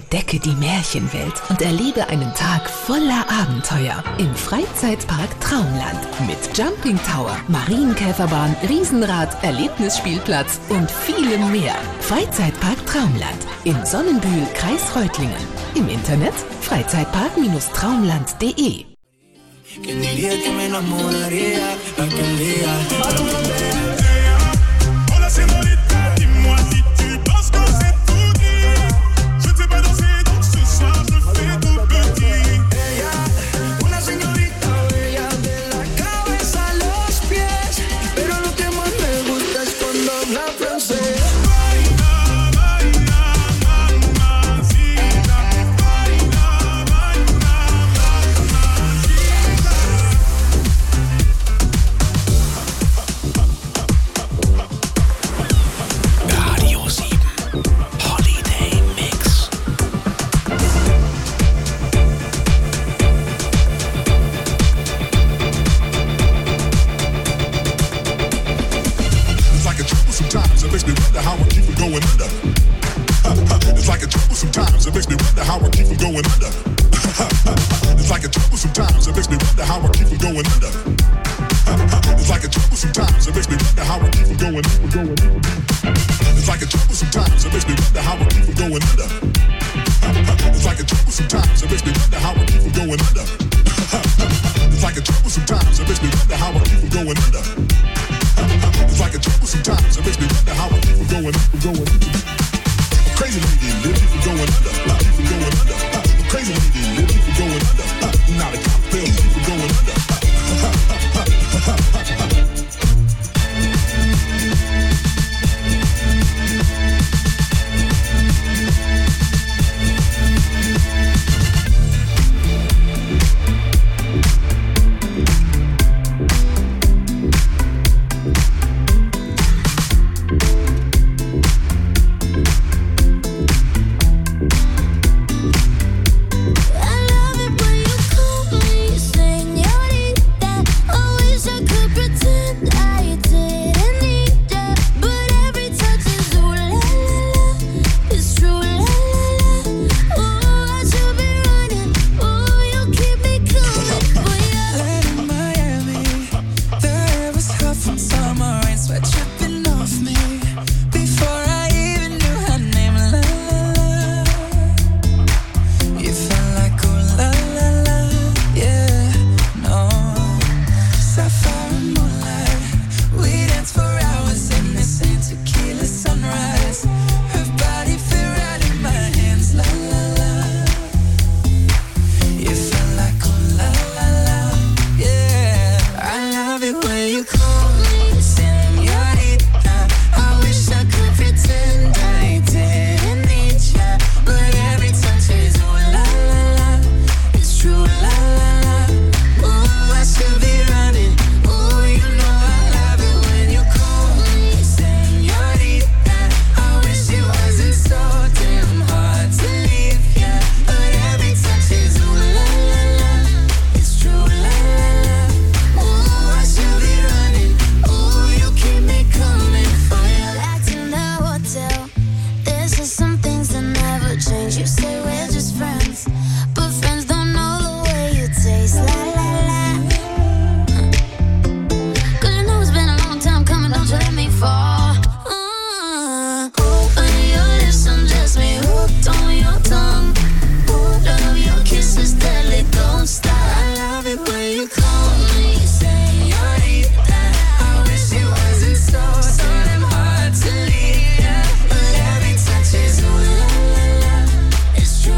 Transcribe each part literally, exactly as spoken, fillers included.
Entdecke die Märchenwelt und erlebe einen Tag voller Abenteuer im Freizeitpark Traumland mit Jumping Tower, Marienkäferbahn, Riesenrad, Erlebnisspielplatz und vielem mehr. Freizeitpark Traumland in Sonnenbühl, Kreis Reutlingen. Im Internet freizeitpark traumland punkt de. ¿Quién diría que me enamoraría aquel día? Hola señorita, dis-moi si tu penses que c'est tout dit. Je ne sais pas danser, donc ce soir je fais tout petit. Ella, una señorita bella de la cabeza a los pies, pero lo que más me gusta es cuando habla francés. Sometimes it makes me wonder how I keep from going under. It's like a trouble sometimes it makes me wonder how I keep from going under. It's like a trouble sometimes it makes me wonder how I keep from going under. It's like a trouble sometimes it makes me wonder how I keep from going under. It's like a trouble sometimes it makes me wonder how I keep from going under. It's like a trouble sometimes it makes me wonder how I keep from going under. It's like a trouble sometimes it makes me wonder how I keep from going under. It's like a trouble sometimes it makes me wonder how I keep from going under. Going under. Crazy lady, live people going under. People going under. Crazy lady, live people going under. Not a cop, feel people going under. It's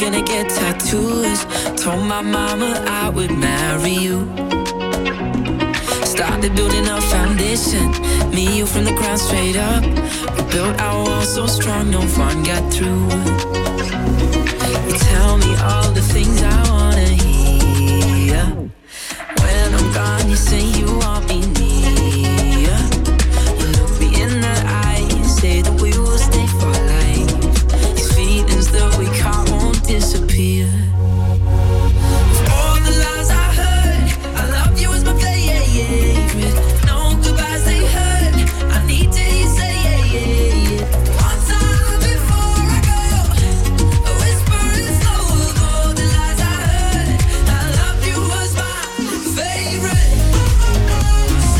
gonna get tattoos. Told my mama I would marry you. Started building a foundation, me, you from the ground straight up. We built our walls so strong, no one got through. You tell me all the things I wanna hear. When I'm gone, you say you want me near. You look me in the eye, say that we will stay for life. These feelings that we caught won't disappear. All the lies I heard, I love you as my favorite. No goodbyes they hurt, I need to hear you say yeah, yeah, yeah. One time before I go, a whisper is slow of all the lies I heard. I love you was my favorite.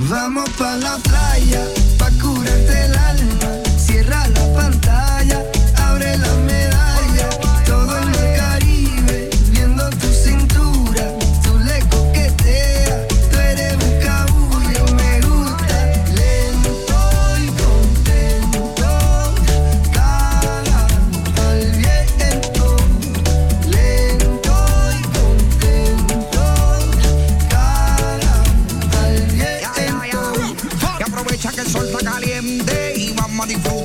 Vamos pa' la playa, pa' curarte el alma. Cierra la pantalla, abre la medalla. Todo en el Caribe, viendo tu cintura. Tú le coqueteas, tú eres buscabulla. Me gusta lento y contento. Cara al viento. Lento y contento. Cara al viento. Y aprovecha que el sol está caliente y vamos a disfrutar.